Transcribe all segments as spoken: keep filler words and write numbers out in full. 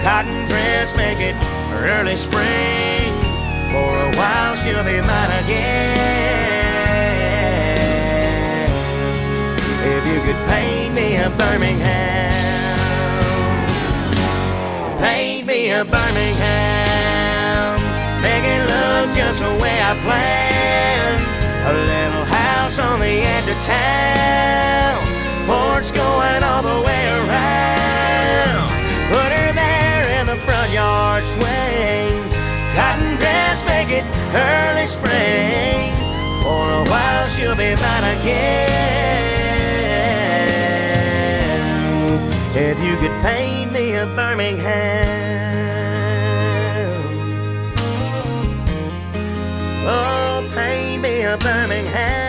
cotton dress, make it early spring. For a while she'll be mine again. If you could paint me a Birmingham, paint me a Birmingham, make it look just the way I planned. A little house on the edge of town, porch going all the way around. Put her there in the front yard swing, cotton dress, make it early spring. For a while she'll be mine again. If you could paint me a Birmingham, oh, paint me a Birmingham.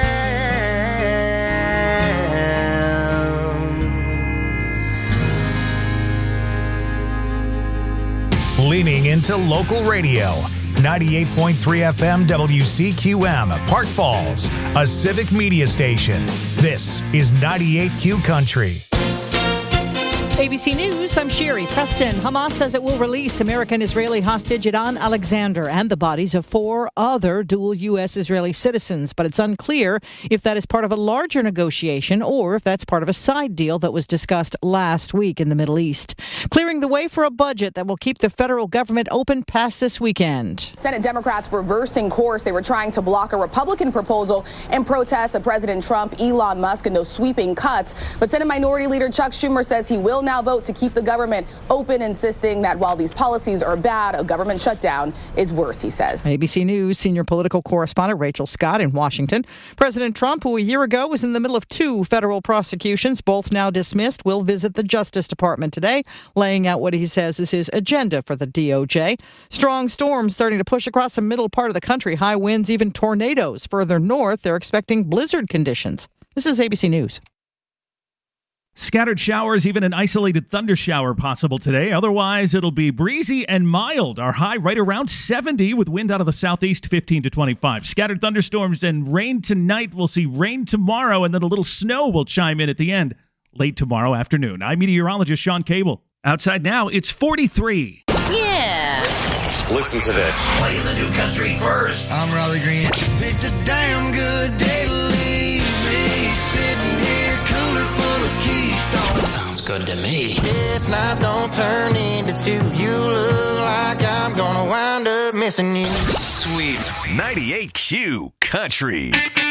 Leaning into local radio. ninety-eight point three F M W C Q M, Park Falls, a civic media station. This is ninety-eight Q Country. A B C News, I'm Sherry Preston. Hamas says it will release American-Israeli hostage Idan Alexander and the bodies of four other dual U S Israeli citizens, but it's unclear if that is part of a larger negotiation or if that's part of a side deal that was discussed last week in the Middle East. Clearing the way for a budget that will keep the federal government open past this weekend. Senate Democrats reversing course. They were trying to block a Republican proposal in protest of President Trump, Elon Musk, and those sweeping cuts. But Senate Minority Leader Chuck Schumer says he will now vote to keep the government open, insisting that while these policies are bad, a government shutdown is worse, he says. A B C News senior political correspondent Rachel Scott in Washington. President Trump, who a year ago was in the middle of two federal prosecutions, both now dismissed, will visit the Justice Department today, laying out what he says is his agenda for the D O J. Strong storms starting to push across the middle part of the country. High winds, even tornadoes. Further north, they're expecting blizzard conditions. This is A B C News. Scattered showers, even an isolated thunder shower possible today. Otherwise, it'll be breezy and mild. Our high right around seventy with wind out of the southeast fifteen to twenty-five. Scattered thunderstorms and rain tonight. We'll see rain tomorrow, and then a little snow will chime in at the end late tomorrow afternoon. I'm meteorologist Sean Cable. Outside now, it's forty-three. Yeah. Listen to this. Playing the new country first. I'm Raleigh Green. Picked a damn good day to leave me sitting here, cooler full of Keystone. Sounds good to me. This night don't turn into two. You look like I'm gonna wind up missing you. Sweet. ninety-eight Q Country.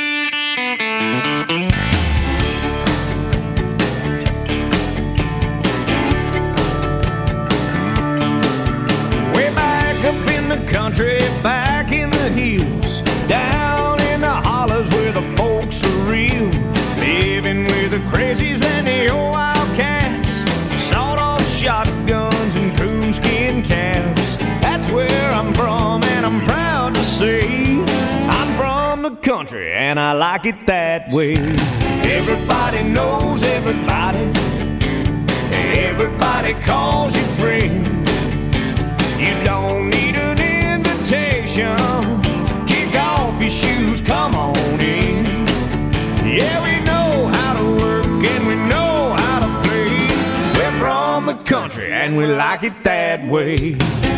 Up in the country, back in the hills, down in the hollers where the folks are real, living with the crazies and the old wildcats, sawed-off shotguns and coonskin caps. That's where I'm from, and I'm proud to say I'm from the country, and I like it that way. Everybody knows everybody, everybody calls you friend. You don't need an invitation. Kick off your shoes, come on in. Yeah, we know how to work and we know how to play. We're from the country and we like it that way.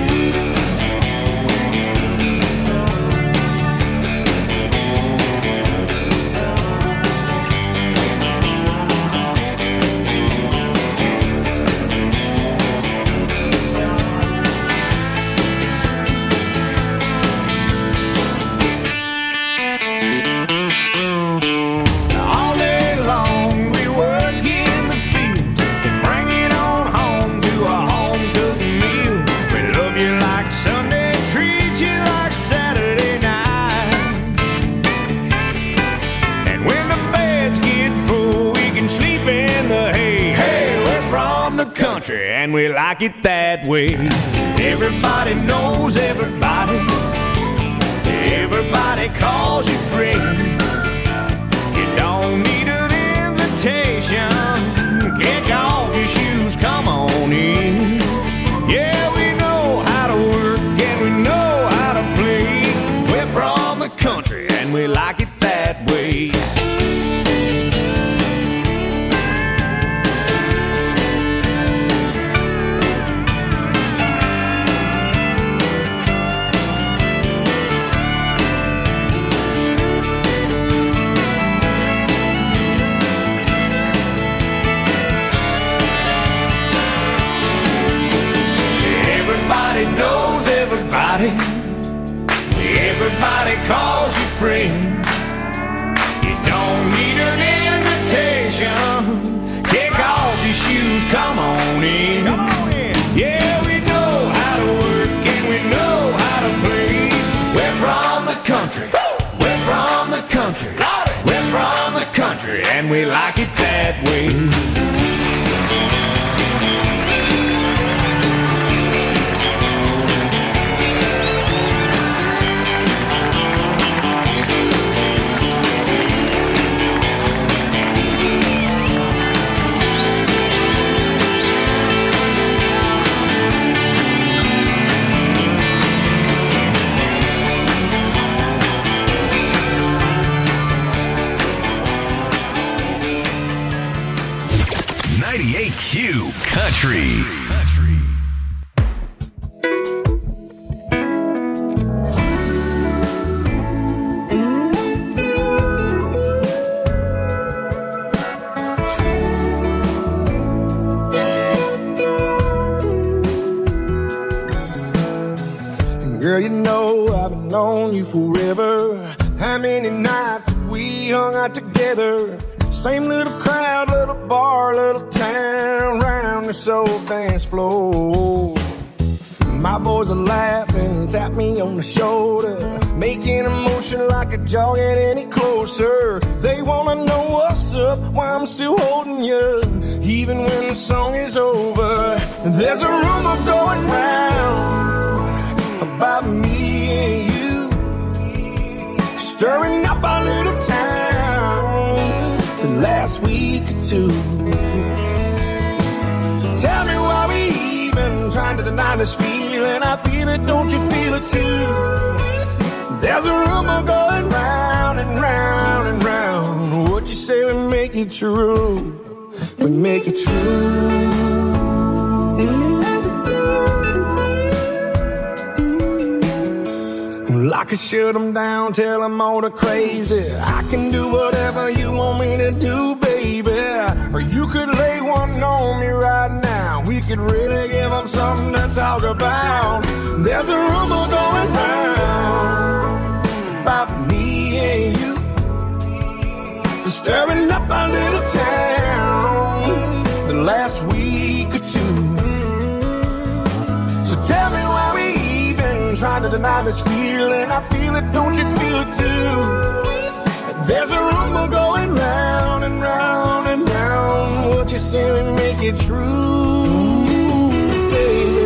And we like it that way. Everybody knows everybody, everybody calls you friend. You don't need an invitation. Kick off your shoes, come on in. Yeah, we know how to work and we know how to play. We're from the country and we like it that way. everybody. Everybody calls you friend. You don't need an invitation. Kick off your shoes, come on in. Come on in. Yeah, we know how to work and we know how to play. We're from the country. We're from the country. We're from the country and we like it that way. ninety-eight Q Country. Girl, you know I've known you forever. How many nights have we hung out together? Same little crowd, little bar, little town, round this old dance floor. My boys are laughing, tap me on the shoulder, making a motion like a jog ain't any closer. They wanna know what's up, why I'm still holding you, even when the song is over. There's a rumor going round about me and you, stirring up our little town the last week or two. So tell me why we even trying to deny this feeling. I feel it, don't you feel it too? There's a rumor going round and round and round. What you say we make it true, we make it true. I could shut them down, tell them all the crazy. I can do whatever you want me to do, baby. Or you could lay one on me right now. We could really give them something to talk about. There's a rumor going round about me and you, stirring up our little town the last week or two. So tell me why we trying to deny this feeling. I feel it, don't you feel it too? There's a rumor going round and round and round. What you say we make it true, baby.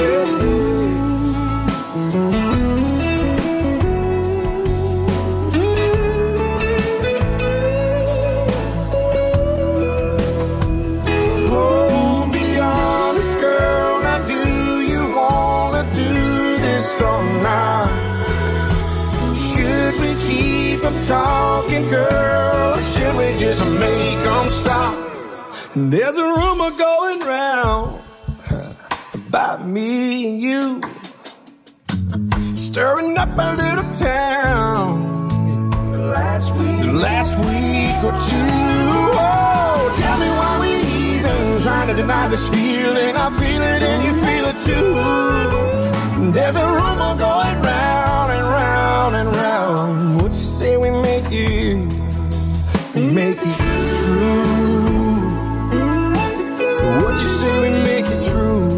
Oh, be honest, girl. Now do you wanna do this or not? Should we keep them talking, girl, or should we just make them stop? And there's a rumor going round about me and you, stirring up a little town the last week, the last week or two. Oh, tell me why we even trying to deny this feeling. I feel it and you feel it too. There's a rumor going round and round and round. What you say we make it, make it true? What you say we make it true?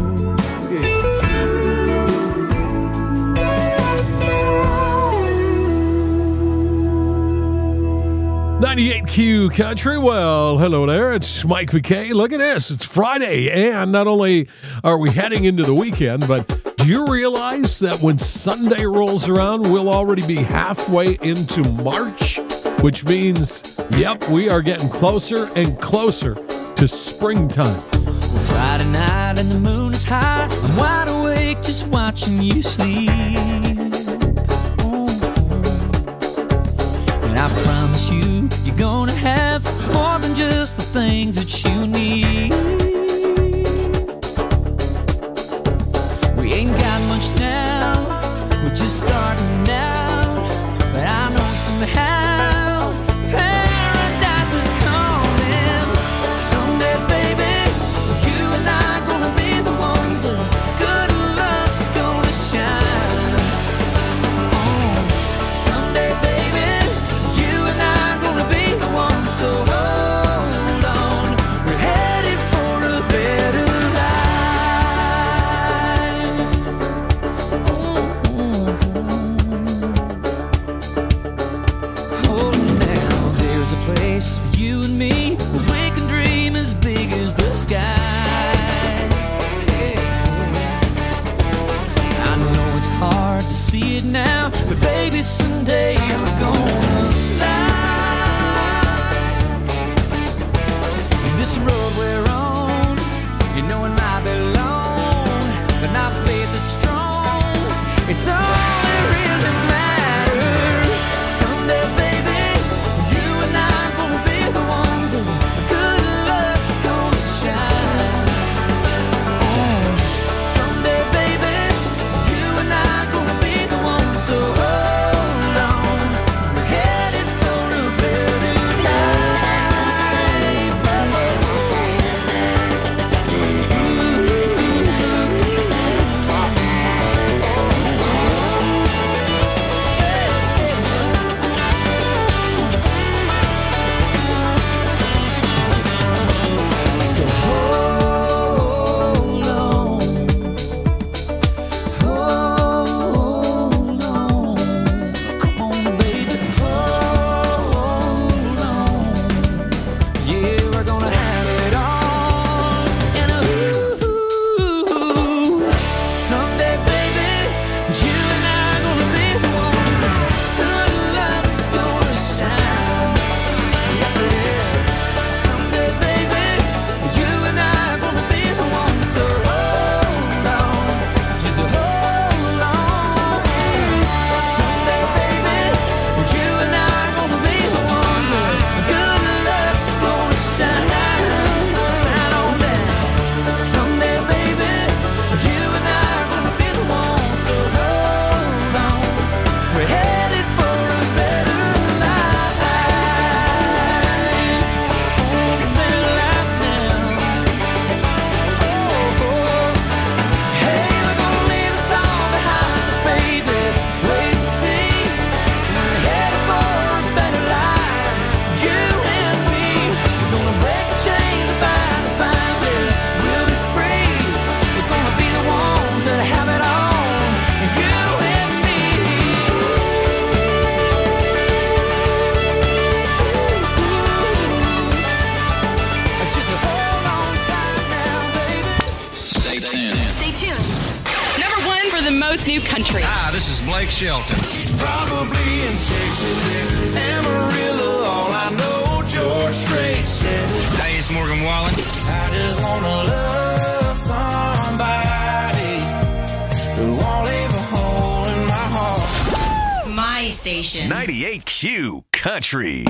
ninety-eight Q Country. Well, hello there. It's Mike McKay. Look at this. It's Friday, and not only are we heading into the weekend, but do you realize that when Sunday rolls around, we'll already be halfway into March? Which means, yep, we are getting closer and closer to springtime. Friday night and the moon is high. I'm wide awake just watching you sleep. And I promise you, you're gonna have more than just the things that you need. We ain't got much now, we're just starting out. But I know somehow paradise is coming. Someday, baby, you and I gonna be the ones that good luck's gonna shine. see it now, but baby, someday we're gonna fly. This road we're on, you know it might be long, but our faith is strong. It's all that really matters. Someday, baby, you and I are gonna be the ones that good luck's gonna shine. Someday, baby, you and I are gonna be the ones. So hold on, we're headed for a better New country. Hi, this is Blake Shelton. He's probably in Texas, Amarillo, all I know, George Strait said it. Hey, it's Morgan Wallen. I just wanna love somebody who won't leave a hole in my heart. My station. ninety-eight Q Country.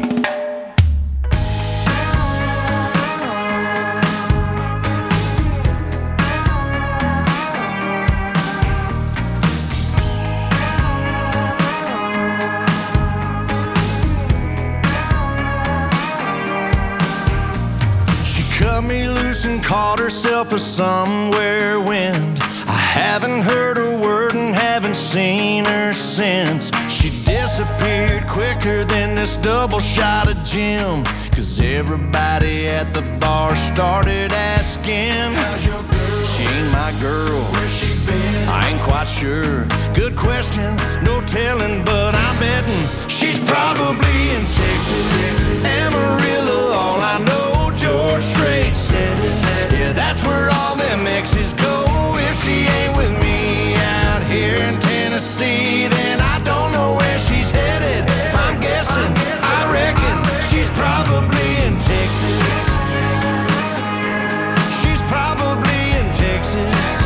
Cut me loose and caught herself a somewhere wind. I haven't heard a word and haven't seen her since. She disappeared quicker than this double shot of gin. Cause everybody at the bar started asking, how's your girl? She ain't my girl. Where's she been? I ain't quite sure. Good question, no telling, but I'm betting she's probably in Texas, Amarillo, all I know. George Strait said it. Yeah, that's where all them exes go. If she ain't with me out here in Tennessee, then I don't know where she's headed. If I'm guessing, I reckon she's probably in Texas. She's probably in Texas.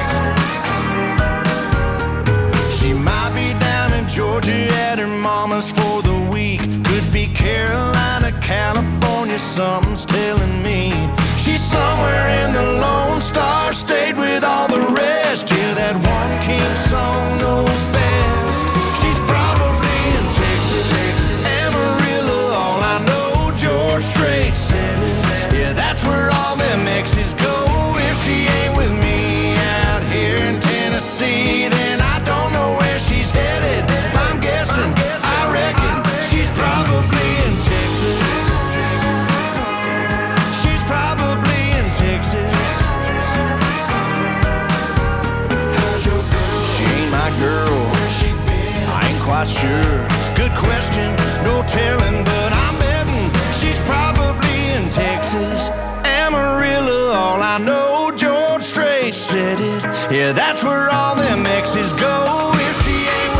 She might be down in Georgia at her mama's for the week. Could be Carolina, California, something's telling me. She's somewhere in the Lone Star State with all the rest. Yeah, that one king song knows best. She's probably in Texas, Amarillo, all I know, George Strait said it. Yeah, that's where all them exes go. If she ain't with me out here in Tennessee, then I don't know where she's headed. If I'm guessing, I reckon she's probably in Texas. She's probably in Texas. How's your girl? She ain't my girl. Where's she been? I ain't quite sure. Good question, no telling, but I'm betting she's probably in Texas, Amarillo, all I know, George Strait said it. Yeah, that's where all them exes go. If she ain't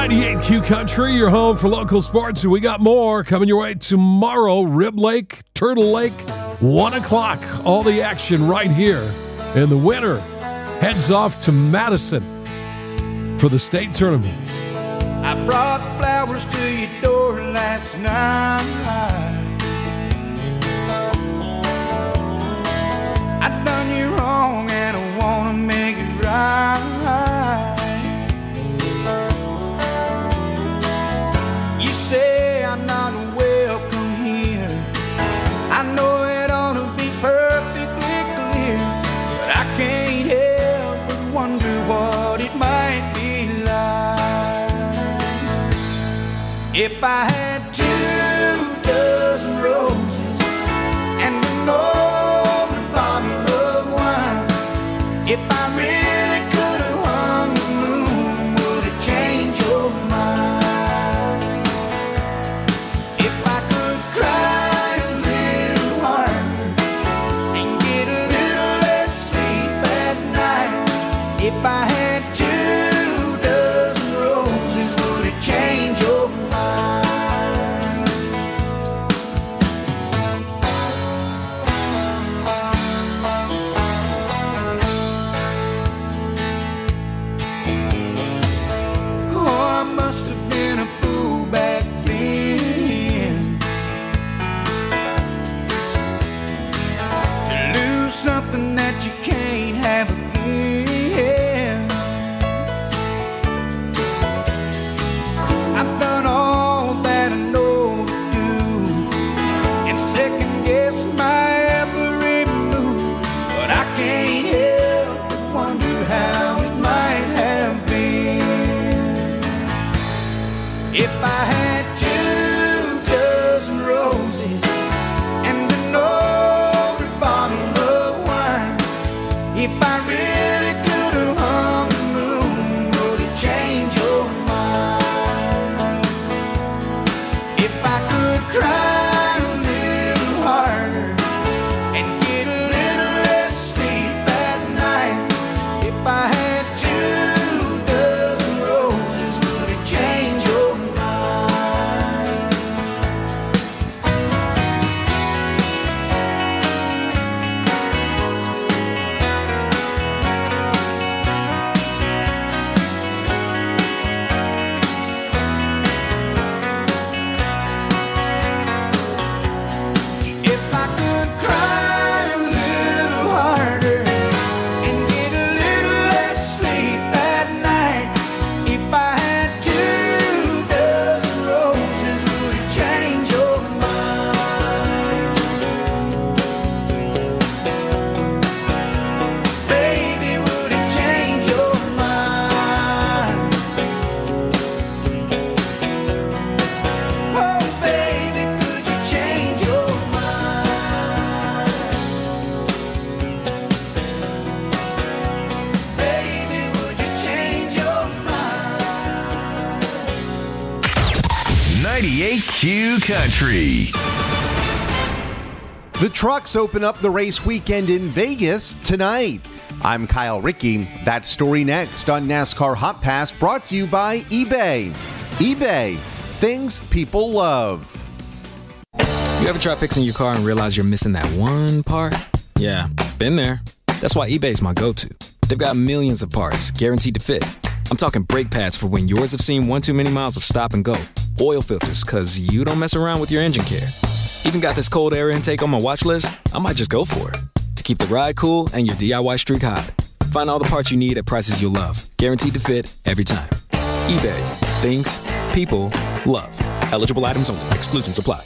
ninety-eight Q Country, your home for local sports. We got more coming your way tomorrow. Rib Lake, Turtle Lake, one o'clock. All the action right here. And the winner heads off to Madison for the state tournament. I brought flowers to your door last night. I done you wrong and I wanna make it right. You say I'm not welcome here. I know it ought to be perfectly clear, but I can't help but wonder what it might be like if I had two dozen roses and an old bottle of wine. If I really could have hung the moon, would it change your mind? If I could cry a little harder and get a little less sleep at night. If I had two dozen roses, would it change your mind? Oh, I must have been a fool back then to lose something that you can't have again. I've done all that I know to do and second guess my every move, but I can't help but wonder how it might have been if I had two dozen roses and an old bottle of wine. If I really could have hung the moon, would it change your mind? If I could cry a little harder and get a little less sleep at night. If I had two dozen roses, would it change your mind? If I could cry a little harder and get a little less sleep at night. If I had two dozen roses, would it change your mind? Baby, would it change your mind? Oh, baby, could you change your mind? Baby, would you change your mind? ninety-eight Q Country. The trucks open up the race weekend in Vegas tonight. I'm Kyle Rickey. That story next on NASCAR Hot Pass, brought to you by eBay. eBay, things people love. You ever try fixing your car and realize you're missing that one part? Yeah, been there. That's why eBay's my go-to. They've got millions of parts, guaranteed to fit. I'm talking brake pads for when yours have seen one too many miles of stop and go. Oil filters, cause you don't mess around with your engine care. Even got this cold air intake on my watch list. I might just go for it. To keep the ride cool and your D I Y streak hot. Find all the parts you need at prices you'll love. Guaranteed to fit every time. eBay. Things people love. Eligible items only. Exclusions apply.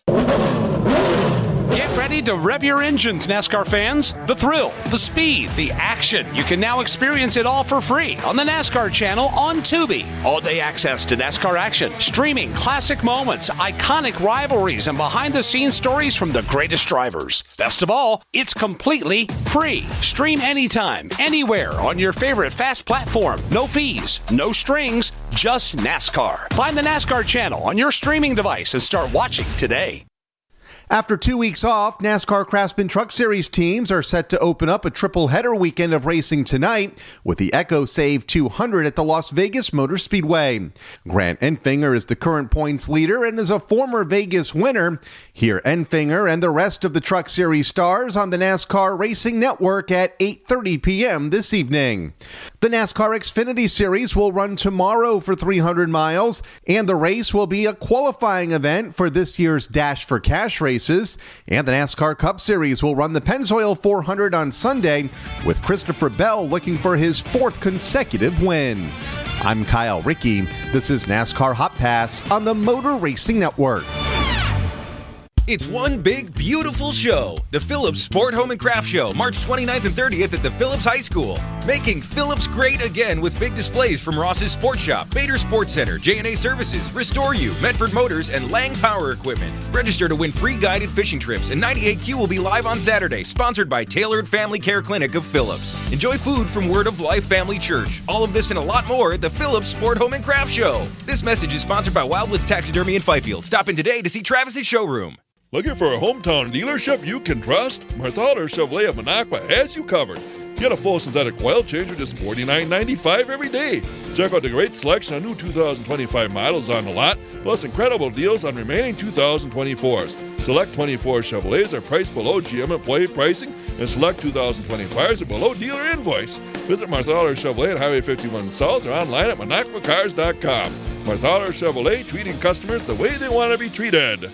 Get ready to rev your engines, NASCAR fans. The thrill, the speed, the action. You can now experience it all for free on the NASCAR channel on Tubi. All-day access to NASCAR action, streaming classic moments, iconic rivalries, and behind-the-scenes stories from the greatest drivers. Best of all, it's completely free. Stream anytime, anywhere on your favorite fast platform. No fees, no strings, just NASCAR. Find the NASCAR channel on your streaming device and start watching today. After two weeks off, NASCAR Craftsman Truck Series teams are set to open up a triple-header weekend of racing tonight with the Echo Save two hundred at the Las Vegas Motor Speedway. Grant Enfinger is the current points leader and is a former Vegas winner. Hear Enfinger and the rest of the Truck Series stars on the NASCAR Racing Network at eight thirty p.m. this evening. The NASCAR Xfinity Series will run tomorrow for three hundred miles, and the race will be a qualifying event for this year's Dash for Cash race. And the NASCAR Cup Series will run the Pennzoil four hundred on Sunday, with Christopher Bell looking for his fourth consecutive win. I'm Kyle Rickey. This is NASCAR Hot Pass on the Motor Racing Network. It's one big, beautiful show. The Phillips Sport Home and Craft Show, March twenty-ninth and thirtieth at the Phillips High School. Making Phillips great again with big displays from Ross's Sports Shop, Bader Sports Center, J and A Services, Restore You, Medford Motors, and Lang Power Equipment. Register to win free guided fishing trips, and ninety-eight Q will be live on Saturday, sponsored by Tailored Family Care Clinic of Phillips. Enjoy food from Word of Life Family Church. All of this and a lot more at the Phillips Sport Home and Craft Show. This message is sponsored by Wildwoods Taxidermy in Fifield. Stop in today to see Travis's showroom. Looking for a hometown dealership you can trust? Marthaler Chevrolet of Minocqua has you covered. Get a full synthetic oil change for just forty-nine ninety-five every day. Check out the great selection of new two thousand twenty-five models on the lot, plus incredible deals on remaining two thousand twenty-fours. Select twenty-four Chevrolets are priced below G M employee pricing, and select two thousand twenty-fives are below dealer invoice. Visit Marthaler Chevrolet at Highway fifty-one South or online at Minocqua Cars dot com. Marthaler Chevrolet, treating customers the way they want to be treated.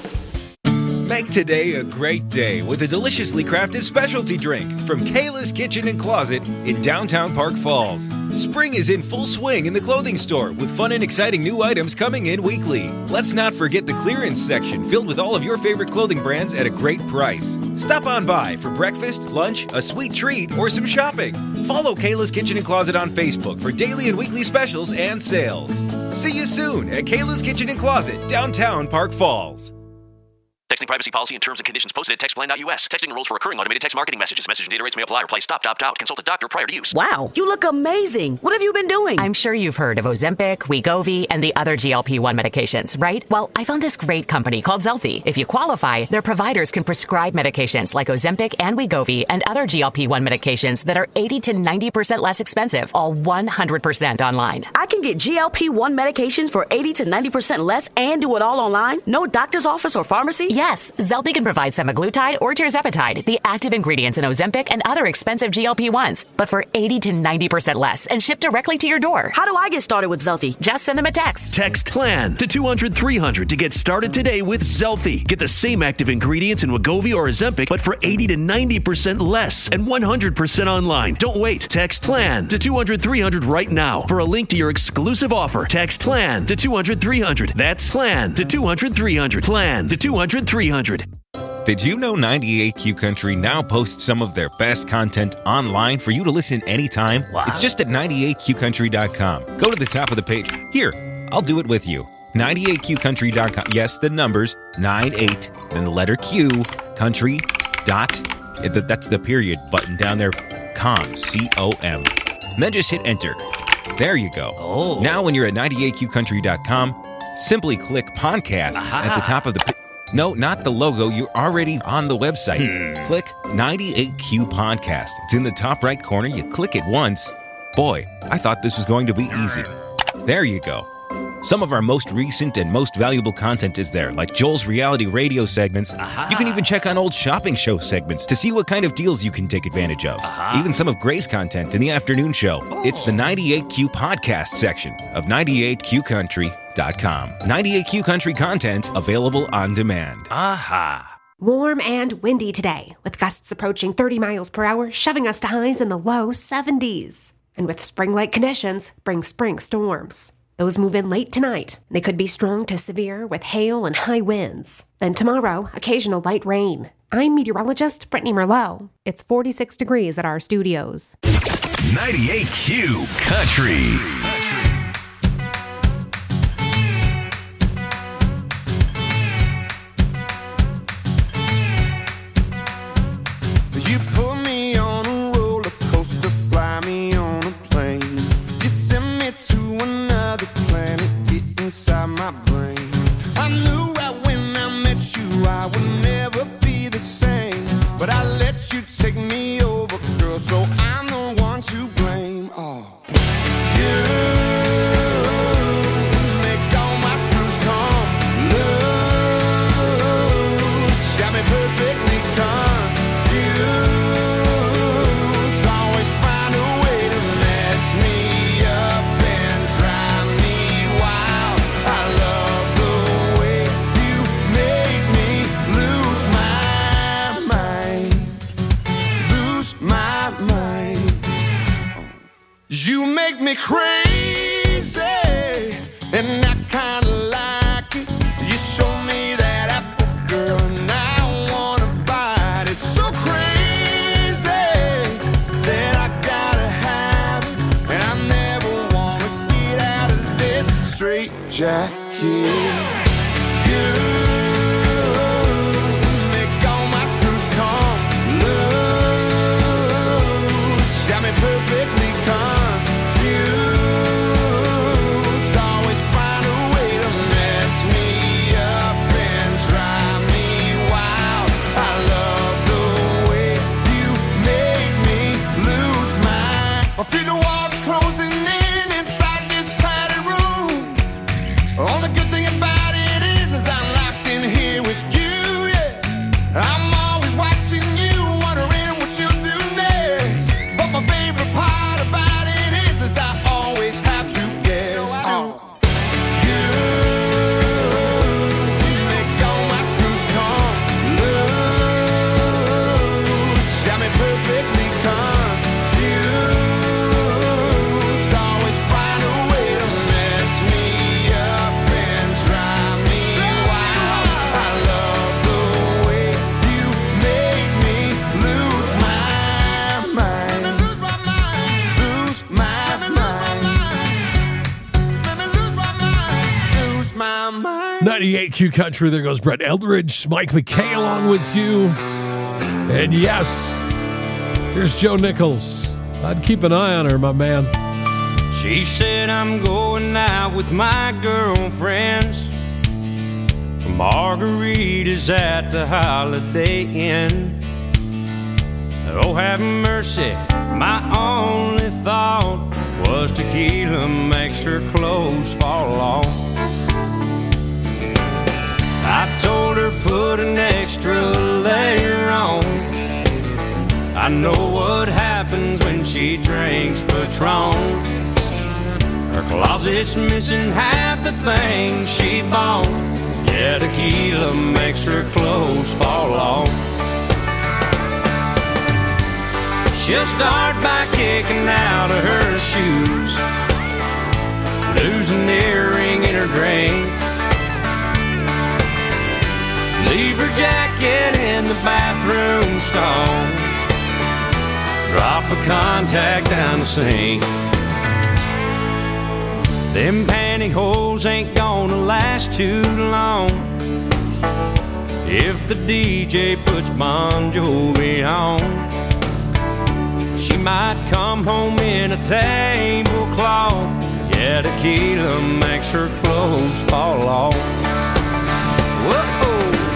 Make today a great day with a deliciously crafted specialty drink from Kayla's Kitchen and Closet in downtown Park Falls. Spring is in full swing in the clothing store with fun and exciting new items coming in weekly. Let's not forget the clearance section filled with all of your favorite clothing brands at a great price. Stop on by for breakfast, lunch, a sweet treat, or some shopping. Follow Kayla's Kitchen and Closet on Facebook for daily and weekly specials and sales. See you soon at Kayla's Kitchen and Closet, downtown Park Falls. Texting privacy policy and terms and conditions posted at text plan dot U S. Texting enrolls for recurring automated text marketing messages. Message and data rates may apply. Reply stop, opt out. Consult a doctor prior to use. Wow, you look amazing. What have you been doing? I'm sure you've heard of Ozempic, Wegovy, and the other G L P one medications, right? Well, I found this great company called Zelfie. If you qualify, their providers can prescribe medications like Ozempic and Wegovy and other G L P one medications that are eighty to ninety percent less expensive, all one hundred percent online. I can get G L P one medications for eighty to ninety percent less and do it all online? No doctor's office or pharmacy? Yes, Zelfie can provide semaglutide or tirzepatide, the active ingredients in Ozempic and other expensive G L P ones, but for eighty to ninety percent less and shipped directly to your door. How do I get started with Zelfie? Just send them a text. Text PLAN to two hundred three hundred to get started today with Zelfie. Get the same active ingredients in Wegovy or Ozempic, but for eighty to ninety percent less and one hundred percent online. Don't wait. Text PLAN to two hundred three hundred right now for a link to your exclusive offer. Text PLAN to two hundred three hundred. That's PLAN to two hundred three hundred. PLAN to two hundred three hundred. Did you know ninety-eight Q Country now posts some of their best content online for you to listen anytime? Wow. It's just at ninety-eight Q country dot com. Go to the top of the page. Here, I'll do it with you. ninety-eight Q country dot com. Yes, the numbers, ninety-eight, then the letter Q, country, dot, that's the period button down there, com, C O M. And then just hit enter. There you go. Oh. Now when you're at ninety-eight Q country dot com, simply click podcasts Aha. at the top of the page. No, not the logo. You're already on the website. Hmm. Click ninety-eight Q Podcast. It's in the top right corner. You click it once. Boy, I thought this was going to be easy. There you go. Some of our most recent and most valuable content is there, like Joel's reality radio segments. Aha. You can even check on old shopping show segments to see what kind of deals you can take advantage of. Aha. Even some of Gray's content in the afternoon show. Oh. It's the ninety-eight Q Podcast section of ninety-eight Q country dot com. ninety-eight Q Country content available on demand. Aha. Warm and windy today, with gusts approaching thirty miles per hour, shoving us to highs in the low seventies. And with spring-like conditions, bring spring storms. Those move in late tonight. They could be strong to severe with hail and high winds. Then tomorrow, occasional light rain. I'm meteorologist Brittany Merlot. It's forty-six degrees at our studios. ninety-eight Q Country. You put me on a roller coaster, fly me on a plane. You send me to another planet, get inside my brain. I knew right when I met you I would never and I kinda like it. You show me that apple, girl, and I wanna bite. It's so crazy that I gotta have it, and I never wanna get out of this straight jacket. You make all my screws come loose, got me perfectly confused. Always find a way to mess me up and drive me wild. I love the way you make me lose my. I feel the walls closing in inside this padded room. Only good thing about it is, is I'm locked in here with you, yeah. I'm always watching you, wondering what you'll do next. But my favorite part about it is, is I always have to guess. Oh. You, you make all my screws come loose, got me perfectly confused. Always find a way to mess me up and drive me wild. I love the way you make me lose my mind. Lose my mind. Lose my mind. Lose my mind. ninety-eight Q Country, there goes Brett Eldridge, Mike McKay along with you. And yes, here's Joe Nichols. I'd keep an eye on her, my man. She said I'm going out with my girlfriends for margaritas at the Holiday Inn. Oh, have mercy, my only thought was tequila makes her clothes fall off. I told her put an extra layer on. I know what happens when she drinks Patron. Her closet's missing half the things she bought. Yeah, tequila makes her clothes fall off. She'll start by kicking out of her shoes, lose an earring in her drink, leave her jacket in the bathroom stall, drop a contact down the sink. Them pantyhose ain't gonna last too long if the D J puts Bon Jovi on. She might come home in a tablecloth. Yeah, tequila makes her clothes fall off. Whoa.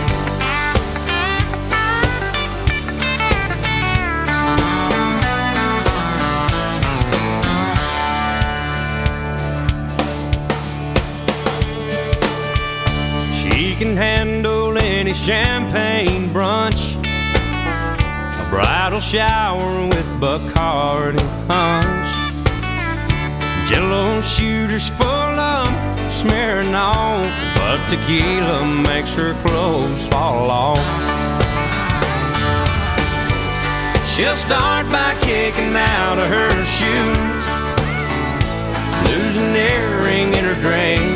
She can handle any champagne brunch, a bridal shower with Bacardi punch, Jello shooters full of smearing on, but tequila makes her clothes fall off. She'll start by kicking out of her shoes, lose an earring in her drink,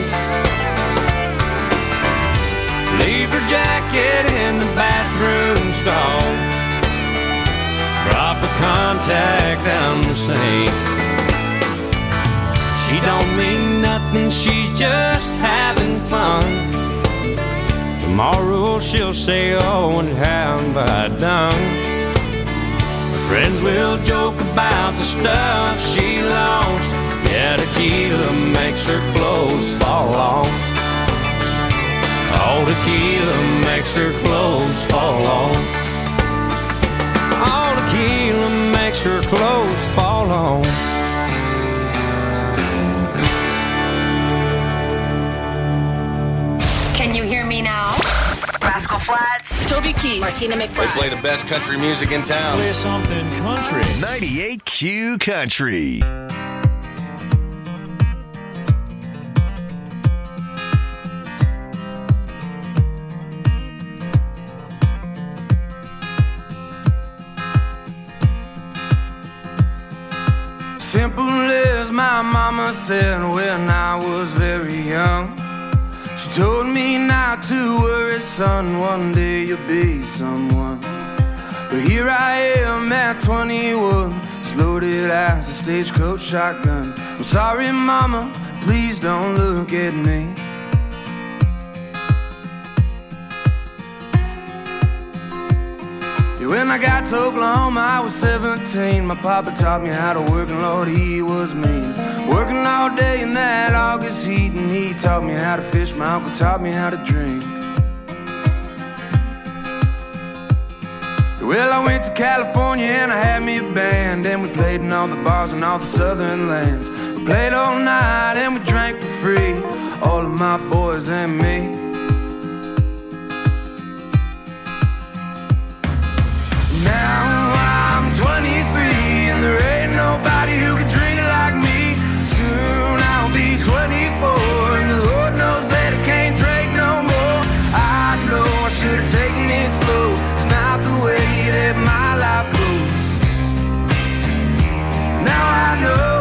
leave her jacket in the bathroom stall, drop a contact down the sink. She don't mean nothing, she's just having fun. Tomorrow she'll say, oh, and how have I done? Her friends will joke about the stuff she lost. Yeah, tequila makes her clothes fall off. All tequila makes her clothes fall off. All tequila makes her clothes fall off. Can you hear me now? Rascal Flatts, Toby Keith, Martina McBride. They play the best country music in town. Play something country. ninety-eight Q Country. Simple as my mom mama said when I was very young. She told me not to worry, son, one day you'll be someone. But here I am at twenty-one, as loaded as a stagecoach shotgun. I'm sorry, mama, please don't look at me. When I got to Oklahoma, I was seventeen. My papa taught me how to work, and Lord, he was mean. Working all day in that August heat, and he taught me how to fish. My uncle taught me how to drink. Well, I went to California and I had me a band, and we played in all the bars and all the southern lands. We played all night and we drank for free, all of my boys and me. Now I'm twenty-three and there ain't nobody who can drink it like me. Soon I'll be twenty-four and the Lord knows that I can't drink no more. I know I should have taken it slow. It's not the way that my life goes. Now I know.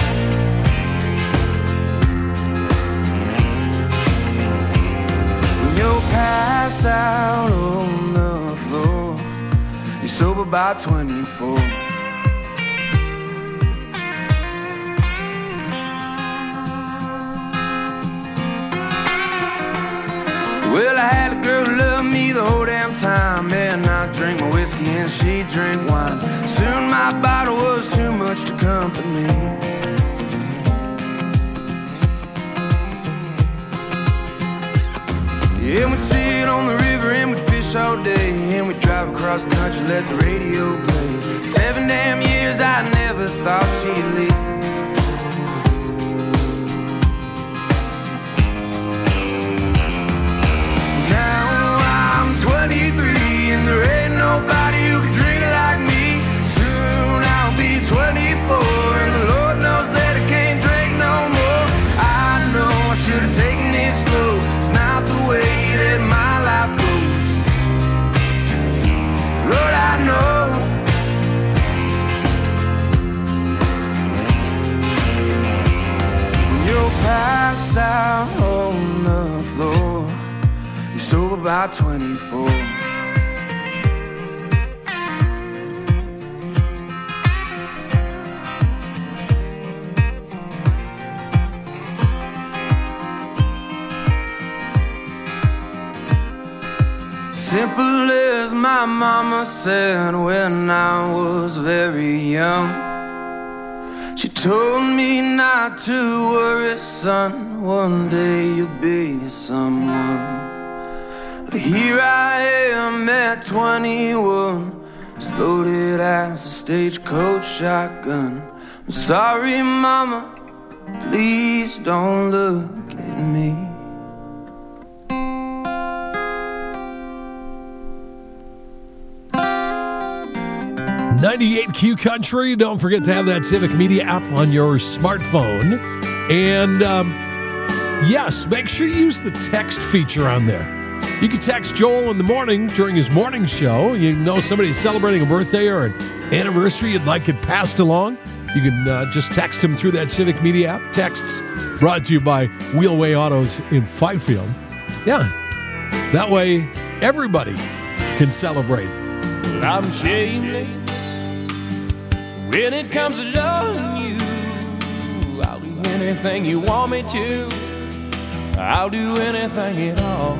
When you're passed out on the floor, you're sober by twenty-four. Well, I had a girl who loved me the whole damn time. Man, I drank my whiskey and she drank wine. Soon my bottle was too much to company. Yeah, we'd sit on the river and we'd fish all day, and we'd drive across the country, let the radio play. Seven damn years I never thought she'd leave. twenty-three and there ain't nobody who can drink it like me. Soon I'll be twenty-four and the Lord knows that I can't drink no more. I know I should have taken it slow. It's not the way that my life goes. Lord, I know. When you're passed out on the floor, you're sober by twenty-four. Simple as my mama said when I was very young. She told me not to worry, son, one day you'll be someone. But here I am at twenty-one, as loaded as a stagecoach shotgun. I'm sorry, mama, please don't look at me. ninety-eight Q Country. Don't forget to have that Civic Media app on your smartphone. And um, yes, make sure you use the text feature on there. You can text Joel in the morning during his morning show. You know somebody's celebrating a birthday or an anniversary you'd like it passed along. You can uh, just text him through that Civic Media app. Texts brought to you by Wheelway Autos in Fifield. Yeah, that way everybody can celebrate. Well, I'm shameless when it comes to loving you. I'll do anything you want me to. I'll do anything at all.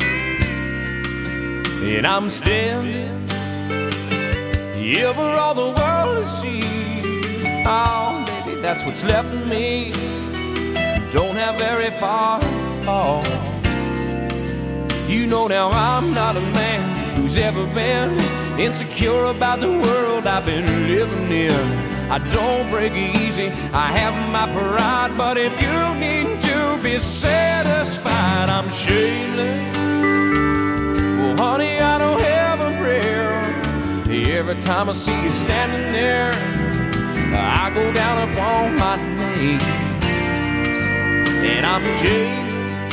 And I'm standing here for all the world to see. Oh, baby, that's what's left of me. Don't have very far to fall. You know now I'm not a man who's ever been insecure about the world I've been living in. I don't break easy, I have my pride, but if you need to be satisfied, I'm shameless. Well, honey, I don't have a prayer. Every time I see you standing there, I go down upon my knees. And I'm Jay,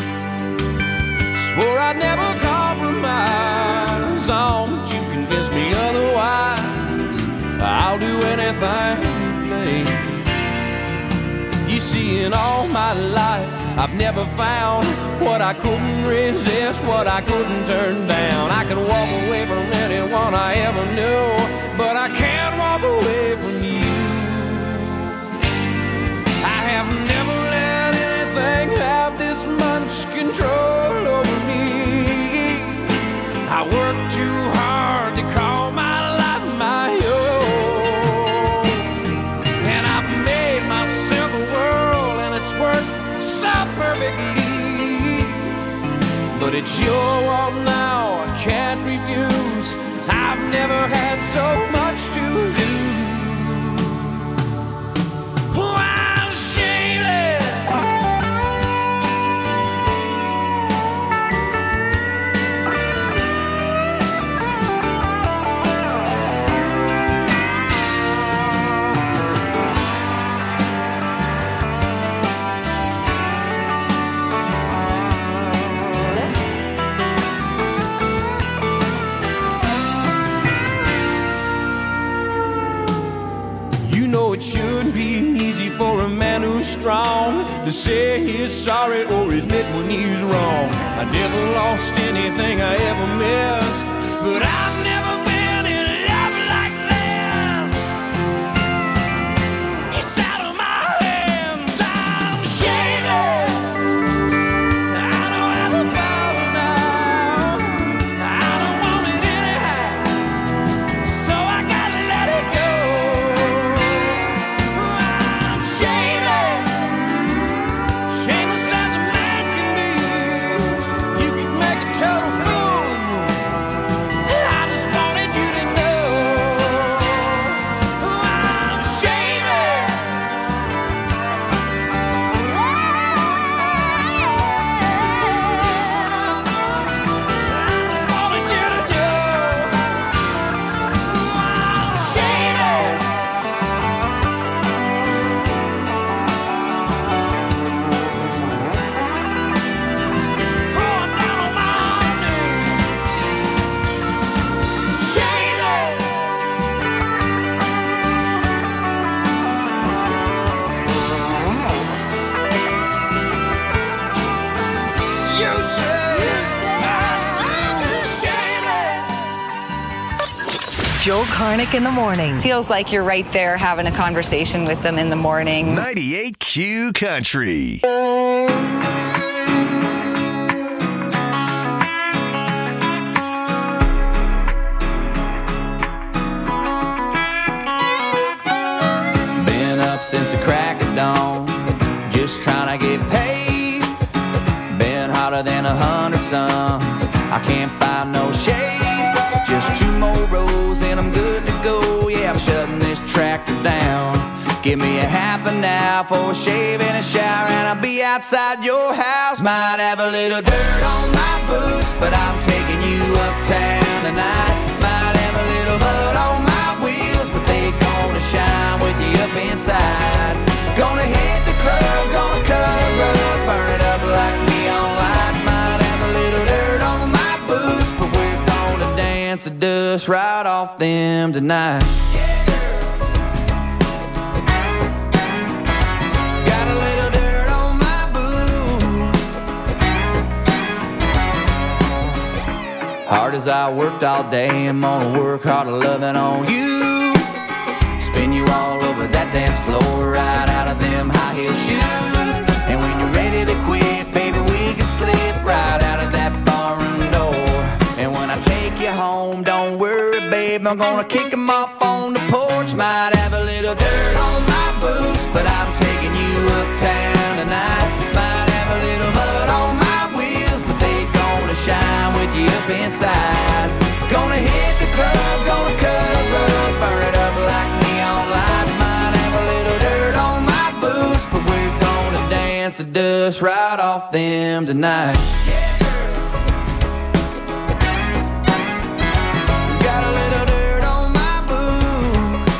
swore I'd never compromise on, but you convinced me otherwise. I'll do anything, please. You see, in all my life I've never found what I couldn't resist, what I couldn't turn down. I can walk away from anyone I ever knew, but I can't walk away from you. I have never let anything have this much control over me. I work too hard to call my life my own, and I've made myself a world, and it's worth so perfectly. But it's your world now, I can't refuse. I've never had so much to lose. Oh, I'm shameless. It shouldn't be easy for a man who's strong to say he's sorry or admit when he's wrong. I never lost anything I ever missed, but I've never been in love like this. It's out of my hands, I'm shameless. I don't have a power now, I don't want it anyhow, so I gotta let it go. Joe Karnick in the morning. Feels like you're right there having a conversation with them in the morning. ninety-eight Q Country. Been up since the crack of dawn, just trying to get paid. Been hotter than a hundred suns, I can't find no shade. Just two more rows and I'm good to go. Yeah, I'm shutting this tractor down. Give me a half an hour for a shave and a shower, and I'll be outside your house. Might have a little dirt on my boots, but I'm taking you uptown tonight. Might have a little mud on my wheels, but they gonna shine with you up inside. Gonna hit the club, gonna cut a rug, burn it up like neon lights. Might have a little dirt on my boots, but we're gonna dance the dust right off them tonight. Got a little dirt on my boots. Hard as I worked all day, I'm gonna work harder loving on you. Spin you all over that dance floor, right out of them high heel shoes. And when you're ready to quit, baby, we can slip right out of that barroom door. And when I take you home, don't worry, babe, I'm gonna kick them off on the porch. Might have a little dirt on my boots, but I'm taking you uptown tonight. Might have a little mud on my wheels, but they gonna shine with you up inside. Gonna hit the club, gonna cut a rug, burn it up like neon lights. Might have a little dirt on my boots, but we're gonna dance the dust right off them tonight. Got a little dirt on my boots.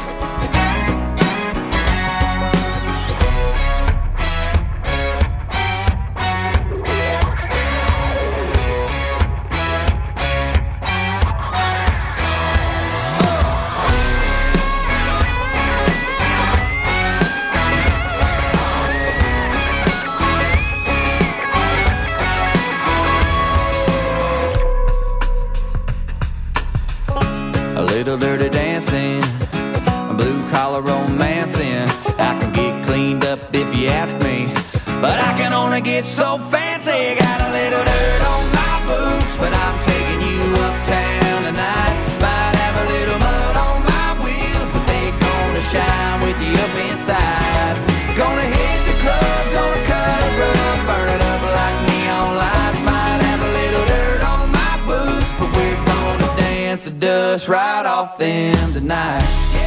little dirty dancing, blue collar romancing. I can get cleaned up if you ask me, but I can only get so fancy. Got a little dirt on my boots, but I'm taking you uptown tonight. Might have a little mud on my wheels, but they gonna shine with you up inside. Gonna hit the club, gonna cut a rug, burn it up like neon lights. Might have a little dirt on my boots, but we're gonna dance the dust right off them tonight.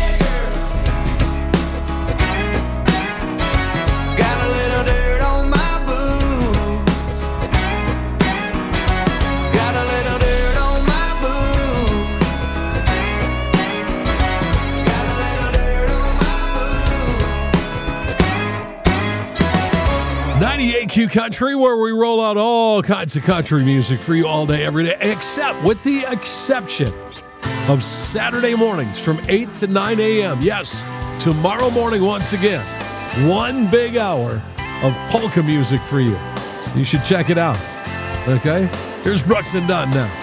ninety-eight Q Country, where we roll out all kinds of country music for you all day, every day, except with the exception of Saturday mornings from eight to nine a.m. Yes, tomorrow morning, once again, one big hour of polka music for you. You should check it out. Okay? Here's Brooks and Dunn now.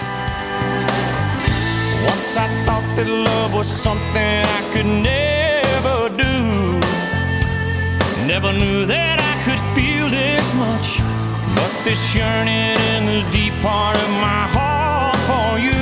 Once I thought that love was something I could never do. Never knew that I could feel this much, but this yearning in the deep part of my heart for you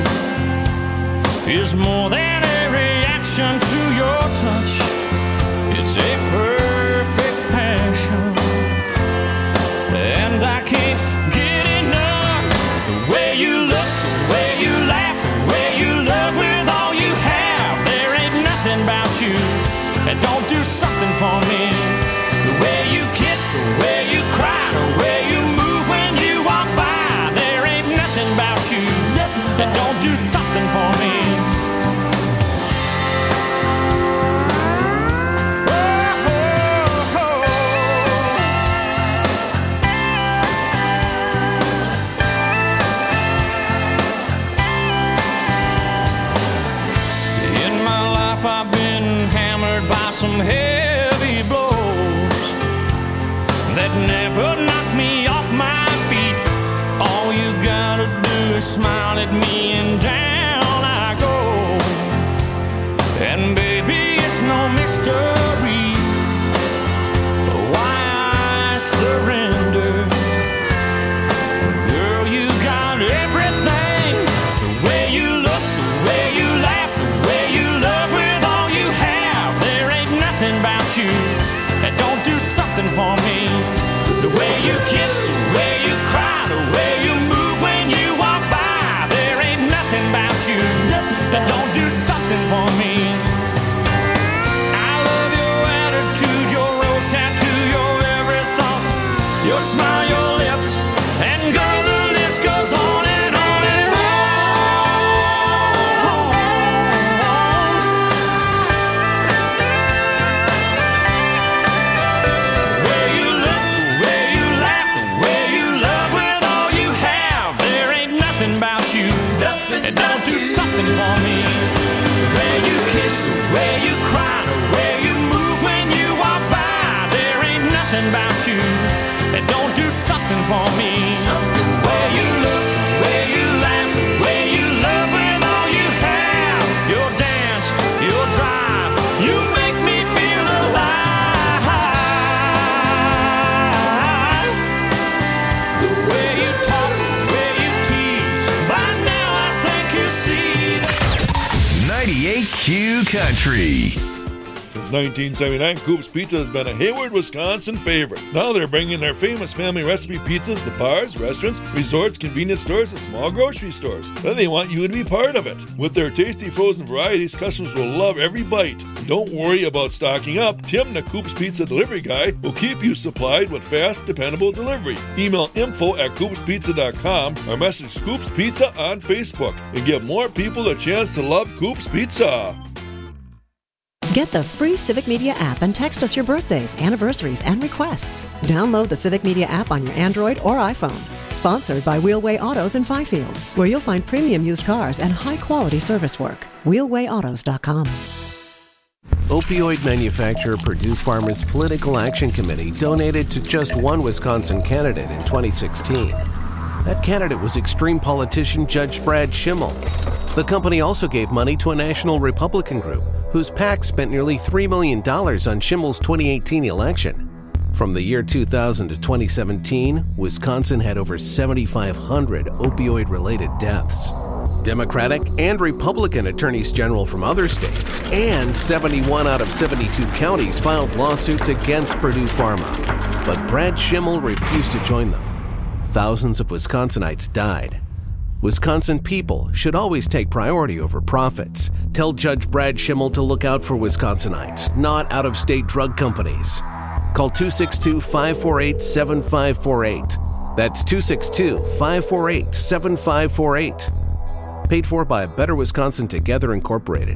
is more than a reaction to your touch. It's a perfect passion, and I can't get enough. The way you look, the way you laugh, the way you love with all you have. There ain't nothing about you that don't do something for me. The way you kiss, the way you cry, the way you move when you walk by. There ain't nothing about you that don't do something for me. In my life I've been hammered by some heavy blows that never knocked me off my feet. All you gotta do is smile at me and down I go. And baby, it's no mystery why I surrender. Girl, you got everything. The way you look, the way you laugh, the way you love with all you have. There ain't nothing about you that don't do something for me. The way you kiss, the way you cry, the way you move when you walk by. There ain't nothing about you that don't do something for me. I love your attitude, your rose tattoo, your every thought, your smile, your lips, and girl, the list goes on and on and on. The way you look, the way you laugh, the way you love with all you have. There ain't nothing about you that don't do something for me. The way you kiss, the way you cry, the way you move when you walk by. There ain't nothing about you that don't do something for me. The way you look, the way you laugh, the way you love with all you have. Your dance, your drive, you make me feel alive. The way you talk, the way you tease, by now I think you see. ninety-eight Q Country. Since nineteen seventy-nine, Coop's Pizza has been a Hayward, Wisconsin favorite. Now they're bringing their famous family recipe pizzas to bars, restaurants, resorts, convenience stores, and small grocery stores. Then they want you to be part of it. With their tasty frozen varieties, customers will love every bite. Don't worry about stocking up. Tim, the Coop's Pizza delivery guy, will keep you supplied with fast, dependable delivery. Email info at coops pizza dot com or message Coop's Pizza on Facebook and give more people a chance to love Coop's Pizza. Get the free Civic Media app and text us your birthdays, anniversaries, and requests. Download the Civic Media app on your Android or iPhone. Sponsored by Wheelway Autos in Fifield, where you'll find premium used cars and high-quality service work. wheelway autos dot com. Opioid manufacturer Purdue Pharma's Political Action Committee donated to just one Wisconsin candidate in twenty sixteen. That candidate was extreme politician Judge Brad Schimmel. The company also gave money to a national Republican group whose PAC spent nearly three million dollars on Schimmel's twenty eighteen election. From the year two thousand to twenty seventeen, Wisconsin had over seventy-five hundred opioid-related deaths. Democratic and Republican attorneys general from other states and seventy-one out of seventy-two counties filed lawsuits against Purdue Pharma, but Brad Schimmel refused to join them. Thousands of Wisconsinites died. Wisconsin people should always take priority over profits. Tell Judge Brad Schimmel to look out for Wisconsinites, not out-of-state drug companies. Call two six two, five four eight, seven five four eight. That's two six two, five four eight, seven five four eight. Paid for by Better Wisconsin Together Incorporated.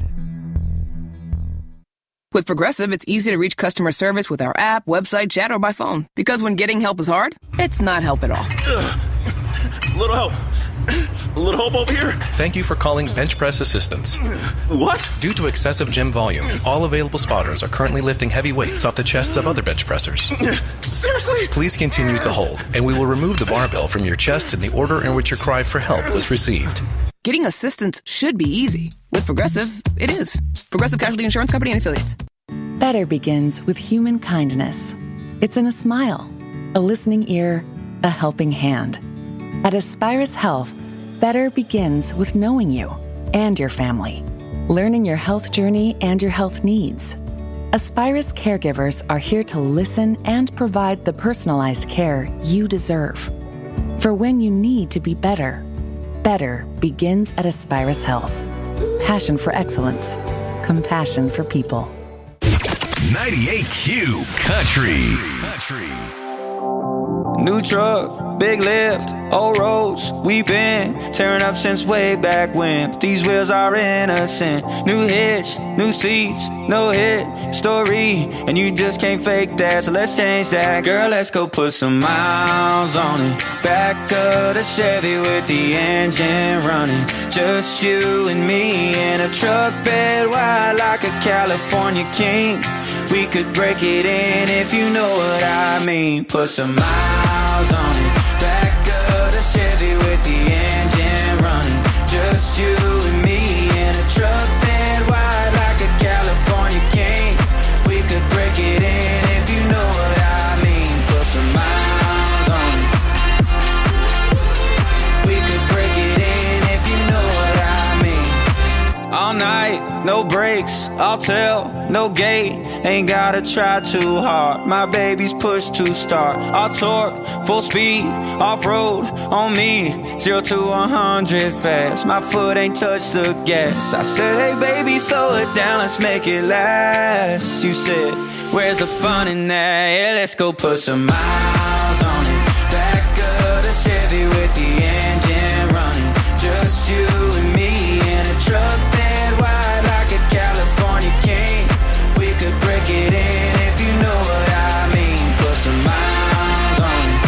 With Progressive, it's easy to reach customer service with our app, website, chat, or by phone. Because when getting help is hard, it's not help at all. Ugh. Little help. A little help over here. Thank you for calling Bench Press Assistance. What? Due to excessive gym volume, all available spotters are currently lifting heavy weights off the chests of other bench pressers. Seriously? Please continue to hold, and we will remove the barbell from your chest in the order in which your cry for help was received. Getting assistance should be easy. With Progressive, it is. Progressive Casualty Insurance Company and Affiliates. Better begins with human kindness. It's in a smile, a listening ear, a helping hand. At Aspirus Health, better begins with knowing you and your family, learning your health journey and your health needs. Aspirus caregivers are here to listen and provide the personalized care you deserve. For when you need to be better, better begins at Aspirus Health. Passion for excellence, compassion for people. ninety-eight Q Country. Country. New truck, big lift, old roads, we been tearing up since way back when. But these wheels are innocent. New hitch, new seats, no hit story, and you just can't fake that, so let's change that. Girl, let's go put some miles on it. Back of the Chevy with the engine running. Just you and me in a truck bed wide like a California king. We could break it in if you know what I mean. Put some miles on it. Back of the Chevy with the engine running. Just you and me in a truck bed wide like a California king. We could break it in if you know what I mean. Put some miles on it. We could break it in if you know what I mean. All night, no brakes, I'll tell, no gate. Ain't gotta try too hard. My baby's push to start. I'll torque, full speed, off-road on me. Zero to a hundred fast. My foot ain't touched the gas. I said, hey baby, slow it down, let's make it last. You said, where's the fun in that? Yeah, let's go put some miles on it. Back of the Chevy with the engine running. Just you and me in a truck bed wide like a California king. We could break it in if you know what I mean. Put some miles on it.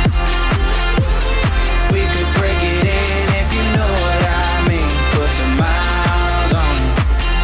We could break it in if you know what I mean. Put some miles on it.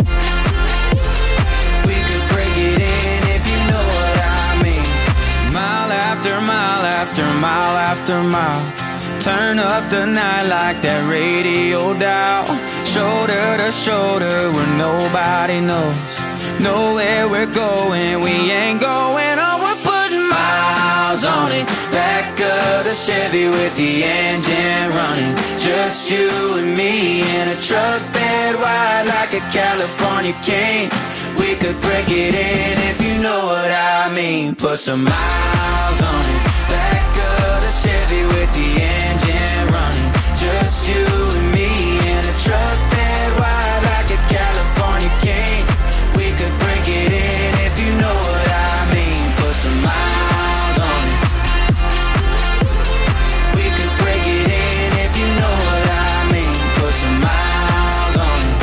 We could break it in if you know what I mean. Mile after mile after mile after mile. Turn up the night like that radio dial. Shoulder to shoulder where nobody knows. Know where we're going, we ain't going on. We're putting miles on it. Back of the Chevy with the engine running. Just you and me in a truck bed wide like a California king. We could break it in if you know what I mean. Put some miles on it. Back of the Chevy with the engine running. Just you and me in a truck bed wide like a California king. We could break it in if you know what I mean. Put some miles on it. We could break it in if you know what I mean. Put some miles on it.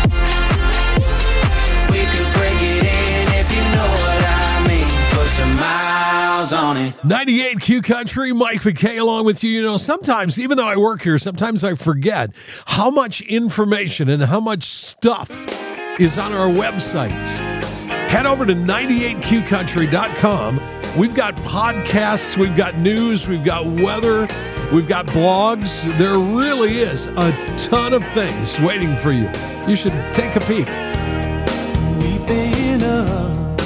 We could break it in if you know what I mean. Put some miles on it. ninety-eight Q Country, Mike McKay along with you. You know, sometimes, even though I work here, sometimes I forget how much information and how much stuff is on our website. Head over to ninety-eight Q country dot com. We've got podcasts, we've got news, we've got weather, We've got blogs. There really is a ton of things waiting for you. You should take a peek. We've been up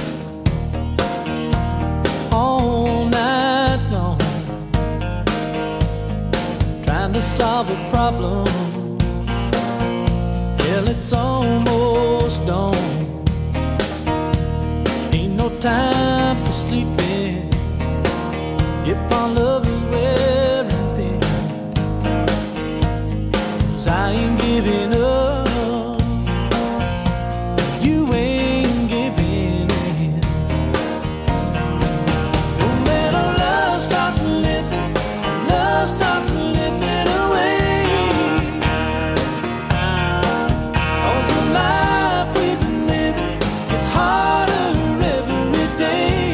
all night long trying to solve a problem. Hell, it's almost dawn. Ain't no time for sleeping if our love is wearing thin. 'Cause I ain't giving up, you ain't giving in. Don't let our love start slipping, our love starts slipping away. 'Cause the life we've been living gets harder every day.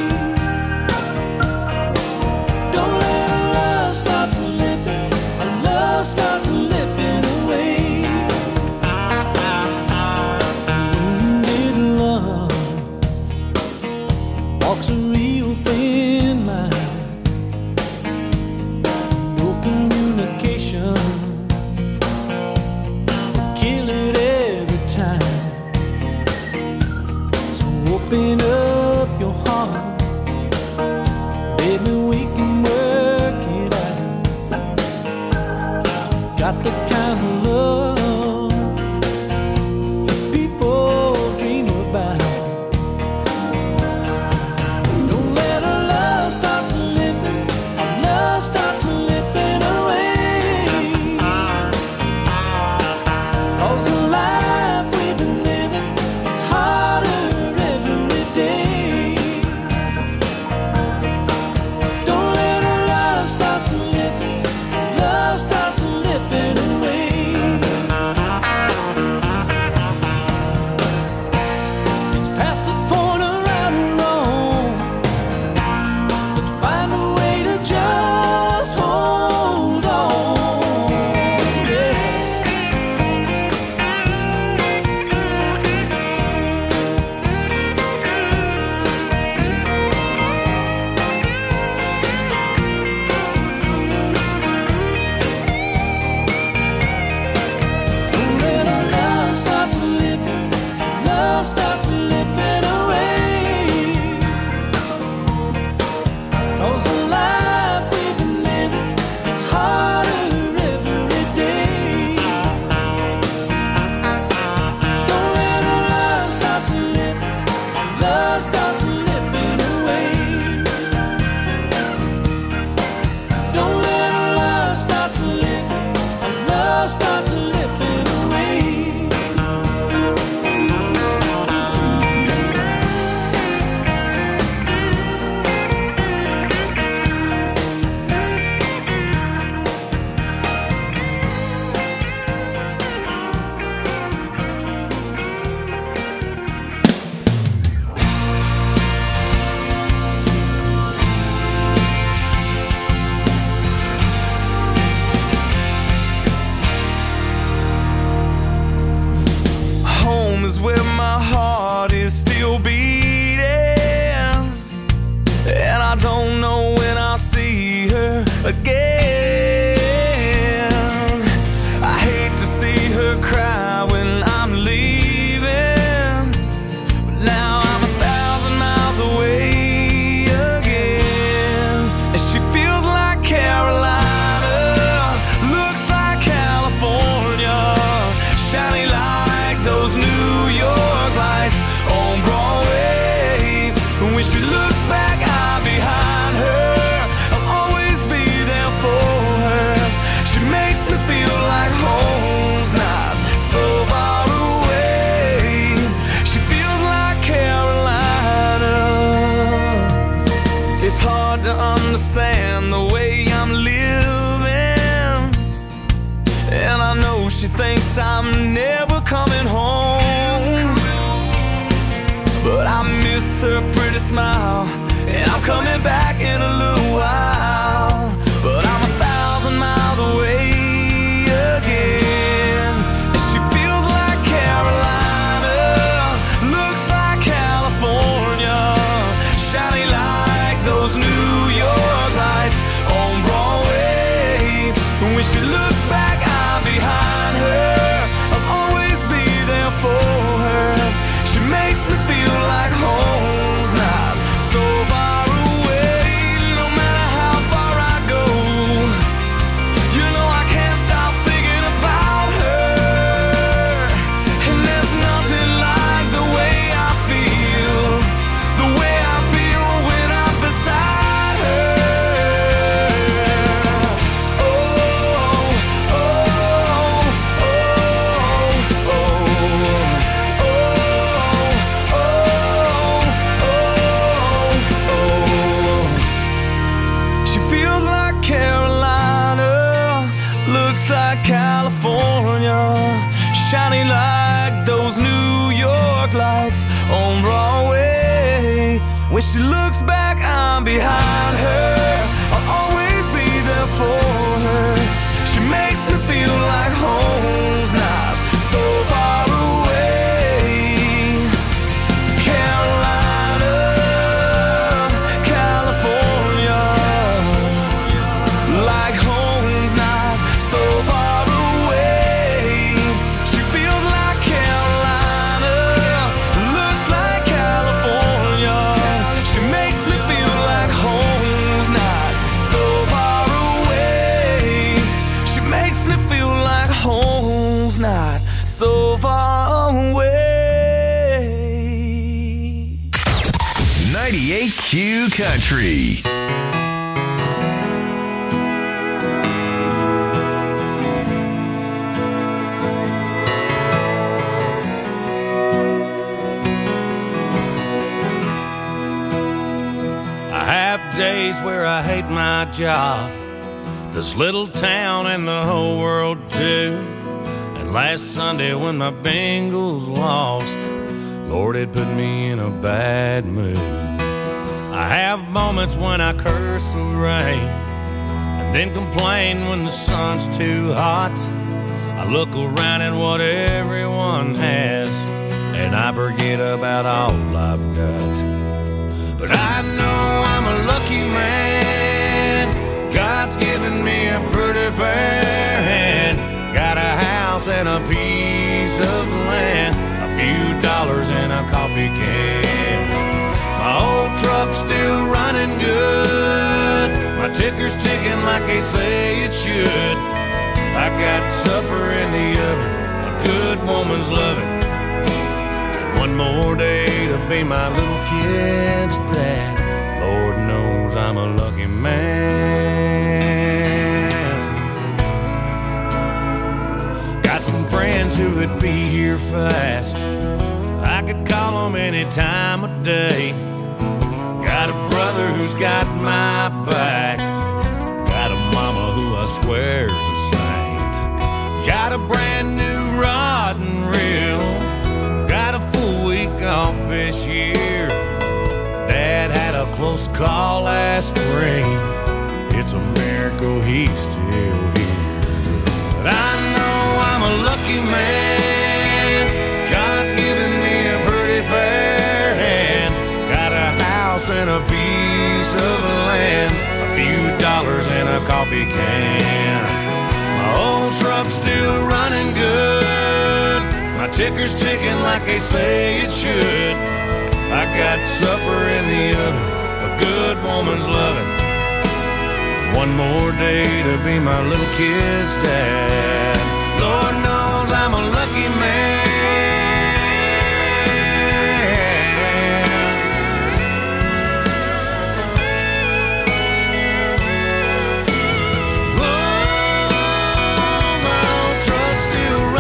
Don't let our love start slipping, our love starts slipping away. Wounded love walks a real thin line. No communication, kill it every time. So open up your heart, baby, we can work it out. Got the kind of love people dream about. Don't let our love start slipping, our love starts slipping away. 'Cause the life we've been living, it's harder every day. Don't let our love start slipping, love starts slipping away. It's past the point of right or wrong. Let's find a way to just hold on. Yeah. Don't let our love start slipping, love starts slipping away. 'Cause the life we've been living, it's harder every day. Don't let our love start slipping, love starts slipping away. Don't let our love start slipping, love starts slipping away. Home is where my heart is still beating, and I don't know when I'll see her again. I hate to see her cry when I'm leaving, but now I'm a thousand miles away again. And she feels like Carolina, looks like California, shiny like those New York lights on Broadway. When she looks back, I'm behind her. I'll always be there for her. She makes me feel like home's not so far away. She feels like Carolina. It's hard to understand the way I'm living, and I know she thinks I'm never coming home. But I miss her pretty smile, and I'm coming back in a little while. But I'm a thousand miles away again. And she feels like Carolina, looks like California, shiny like those New York lights on Broadway. like California, shining like those New York lights on Broadway. When she looks back, I'm behind her. I'll always be there for her. She makes me feel like home's not so far away. Carolina, California, like home's not so far away. She feels like Carolina, looks like California. She makes me feel like home's not so far away. She makes me feel like home's not so far away. ninety-eight Q Country. I have days where I hate my job, this little town and the whole world too. And last Sunday when my Bengals lost, Lord, it put me in a bad mood. I have moments when I curse the rain and then complain when the sun's too hot. I look around at what everyone has and I forget about all I've got. But I know I'm a lucky man. God's given me a pretty fair hand. Got a house and a piece of land, a few dollars and a coffee can. My old truck's still running good. My ticker's ticking like they say it should. I got supper in the oven, a good woman's loving. One more day to be my little kid's dad. Lord knows I'm a lucky man. Got some friends who would be here fast. I could call them any time of day. Got a brother who's got my back. Got a mama who I swear's a saint. Got a brand new rod and reel. Got a full week off this year. Dad had a close call last spring. It's a miracle he's still here. But I know I'm a lucky man. God's given me a pretty fair hand. Got a house and a piece of land, a few dollars and a coffee can. My old truck's still running good. My ticker's ticking like they say it should. I got supper in the oven, a good woman's loving. One more day to be my little kid's dad.